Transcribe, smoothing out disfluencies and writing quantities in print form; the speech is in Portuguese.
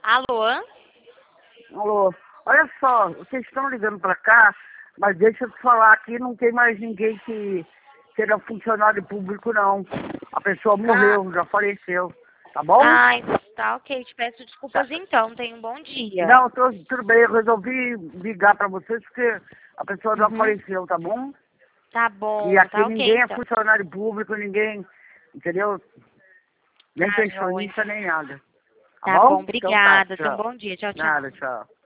Alô? Alô, olha só, vocês estão ligando para cá, mas deixa eu te falar, aqui não tem mais ninguém que seja funcionário público, não. A pessoa Ah, morreu, já faleceu, tá bom? ai, tá ok. Te peço Tá. desculpas então. Tenha um bom dia. Não, tudo bem, eu resolvi ligar para vocês porque a pessoa já Uhum. faleceu, tá bom? Tá E bom, aqui tá ok ninguém é então. funcionário público, ninguém, entendeu? Nem Tá joia. pensionista, nem nada. Tá Tá bom, bom? Então tá, obrigada. Tenha um tchau. bom dia. Tchau, Nada, tchau. tchau.